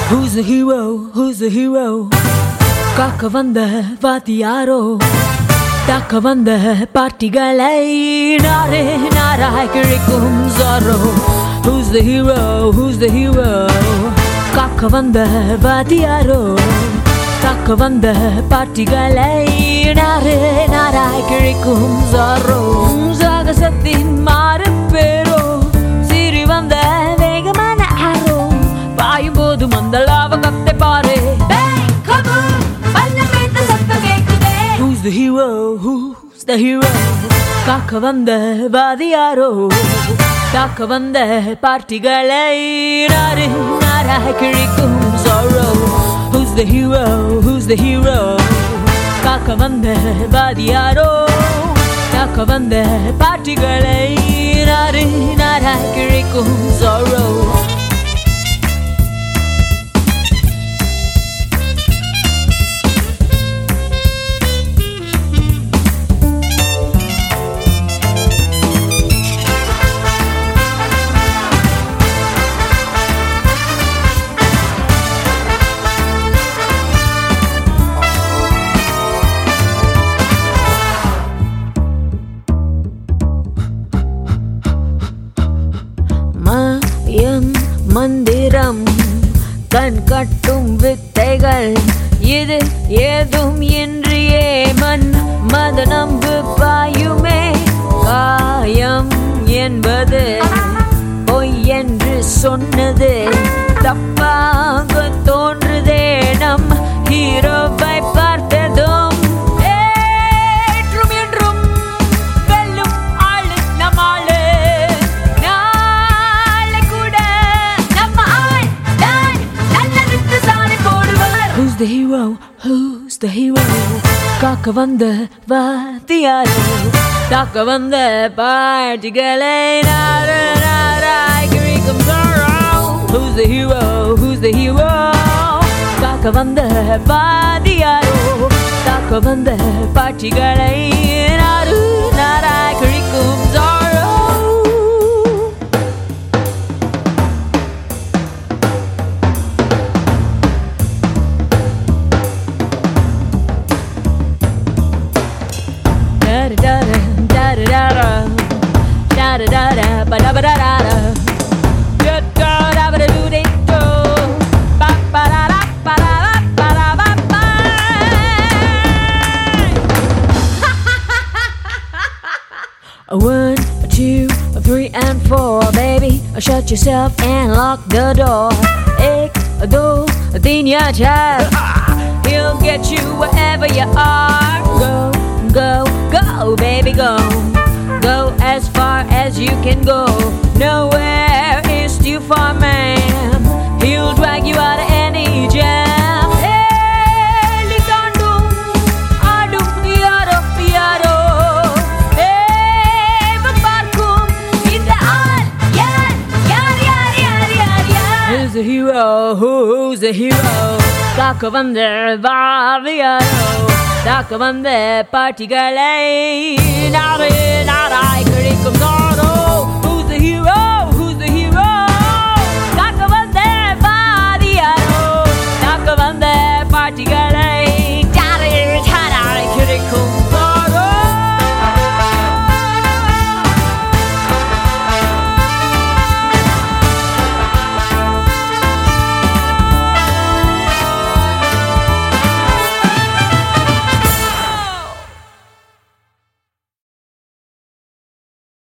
Who's the hero? Who's the hero? காக்க வந்த வாத்தியாரோ தாக்க வந்த பார்ட்டிகளை நாரே நாராய் கிழிக்கும் Jaro. Who's the hero? Who's the hero? காக்க வந்த வாத்தியாரோ தாக்க வந்த பார்ட்டிகளை நாரே நாராய் கிழிக்கும் ஜாரோ. சாகசத்தின் மாறு பேரோ சீறி வந்த வேகமான ஆரோ பாயும் போது மந்தளாவ கத்தை பாரு. Who's the hero? Who's the hero? காக்க வந்த வாதியாரோ தாக்க வந்த பார்ட்டிகளை நாரே நாராய் கிழிக்கும் sorrow. Who's the hero? Who's the hero? காக்க வந்த வாதியாரோ தாக்க வந்த பார்ட்டிகளை நாரே நாராய் கிழிக்கும் sorrow. மந்திரம் கண் கட்டும் வித்தைகள் இது ஏதும் இன்றியே மன் மத நம்பு பாயுமே. காயம் என்பது பொய் என்று சொன்னது தப்பாக தோன்றுதே நம் ஹீரோவை பார்த்ததும். Who's the hero? Who's the hero? காக்க வந்த வாத்தியாரோ தாக்க வந்த பார்ட்டிகளை நாரே நாராய் கிழிக்கும் sorrow. Who's the hero? Who's the hero? காக்க வந்த வாத்தியாரோ தாக்க வந்த பார்ட்டிகளை நாரே நாராய் கிழிக்கும் sorrow. One, two, three, and four, baby. Shut yourself and lock the door. Ek, do, din ya child. He'll get you wherever you are. Go, go, go, baby, go. Go as far as you can go. Nowhere is too far, ma'am. He'll drag you out of any jam. Hey, litandum, adum, yaro, yaro. Hey, vaparkum, inda all, yar, yar, yar, yar, yar, yar. Who's the hero? Who's the hero? காக்க வந்த வாதியாரோ தாக்க வந்த பார்ட்டிகளை நாரே நாராய் கிழிக்கும்